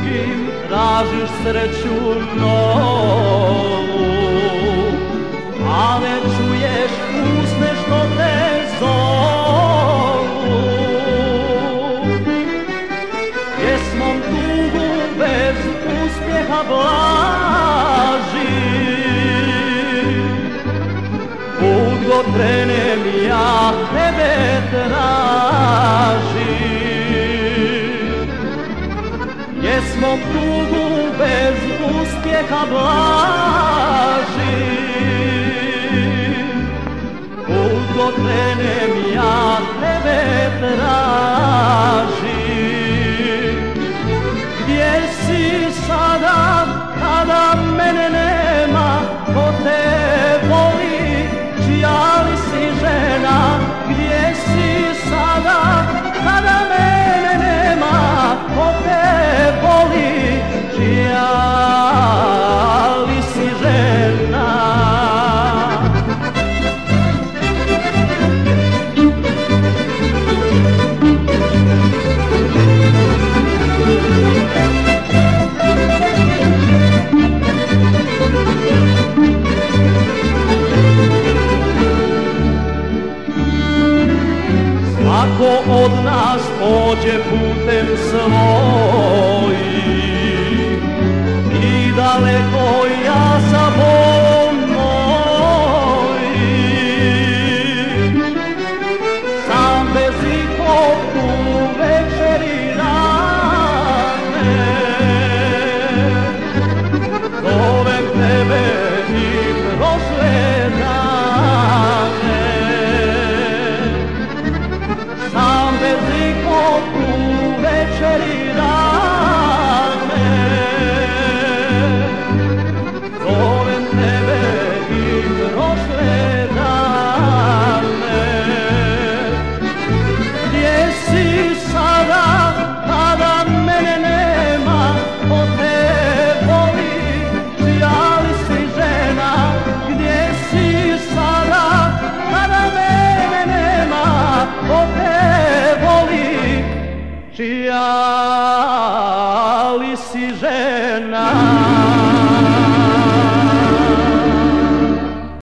drugim tražiš sreću novu, a ne čuješ usne što te zovu. Pjesmom tugu bez uspjeha blaži, kud god krenem ja tebe tražim. Pjesmom tugu bez uspjeha blažim, kud god krenem ja tebe tražim. Gdje si sada kada mene nema, ko te voli, čija li si žena? Gdje si sada kada mene nema, ko te voli, čija li si žena? Svako od nas pođe putem svojim i daleko ja sa Bogom mojim. Sam bez ikog u večeri rane zovem tebe i prošle dane. Sam bez ikog u večeri rane zovem tebe i prošle dane. Gdje si sada kada mene nema, ko te voli, čija li si žena? Gdje si sada kada mene nema, ko te voli, čija li si žena?